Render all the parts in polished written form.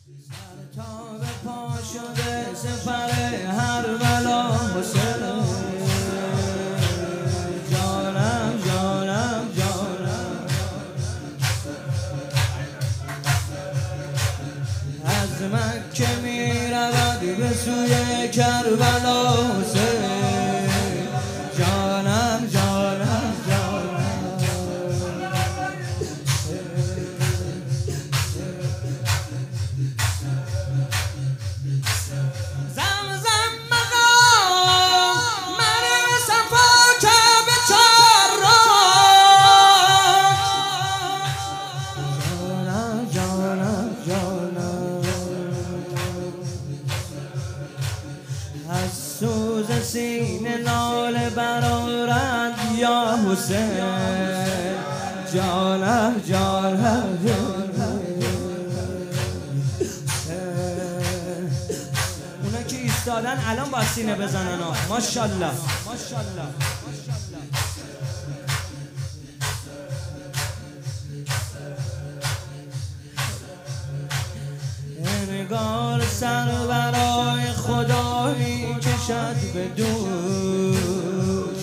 سر تا به پا شده سفر هر بلا حسین جانم جانم جانم از مکه می رود به سوی کربلا حسین جانم جانم جانم زمزم مقام من صفا که به چهار جانم جانم از سوز سینه ناله برآرند یا حسین جانم جانم اونا که ایستادن الان با سینه بزنن ها ماشاءالله ماشاءالله. انگار سر برای خدا می کشد به دوش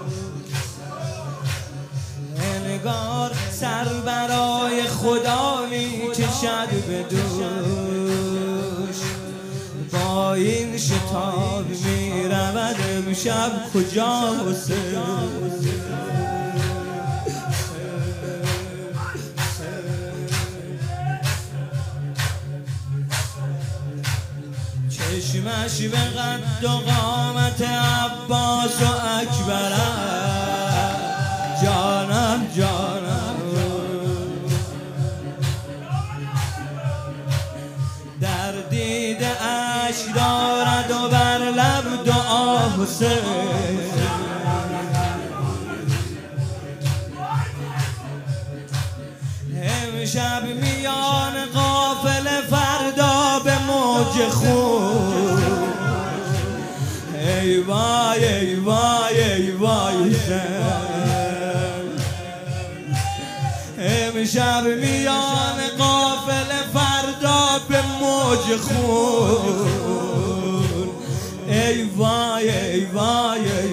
انگار سر برای خدا می کشد به دوش با این شتاب می رود امشب کجا حسین چشمش به قد و قامت عباس و اکبر جانم جانم در دیده اشک دارد و بر لب دعا حسین امشب میان قافله فردا به موج خون ای وای ای وای ای وای حسین امشب میان قافله فردا به موج خون ای وای ای وای ای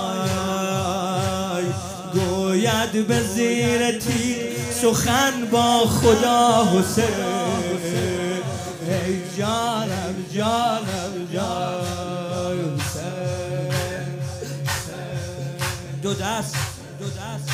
وای گوید به زیر تیر سخن با خدا حسین ای جانم جانم جانم حسین دو دست دو دست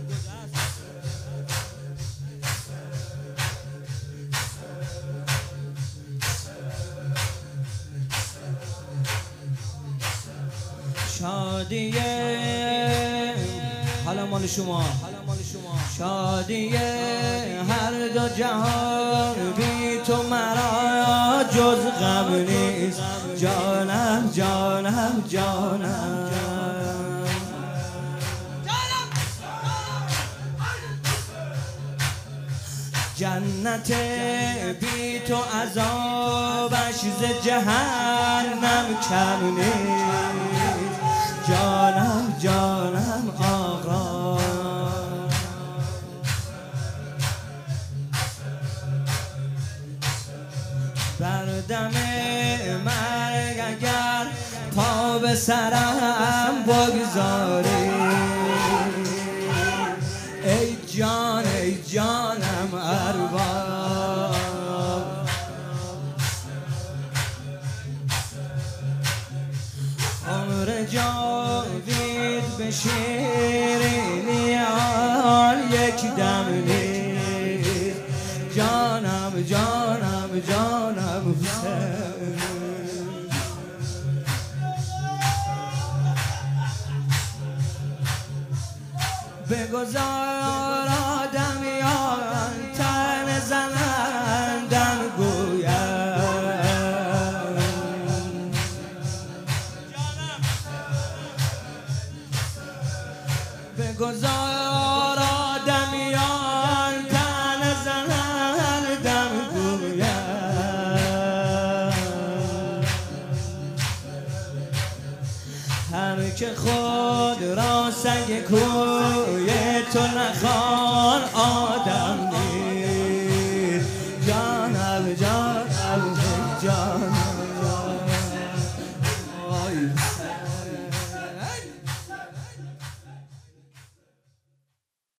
شادیه حالا مال شما شادیه هر دو جهان بی تو مرا جز غم نیست جانم جانم جانم جنت بی تو عذابش ز جهنم کم نیست جانم جانم آقا بر دم مرگ اگر پا به سرم بگذاری ای جان ای جانم ارباب عمر جاوید به شیرینی آن یک دم نیست جانم جانم جانم حسین بگذار آدمیان تن زنندن گوید بگذار آدمیان تن زنندن گوید هر که خود را سگ کوی تو نخوان آدم نیست جانم جانم جان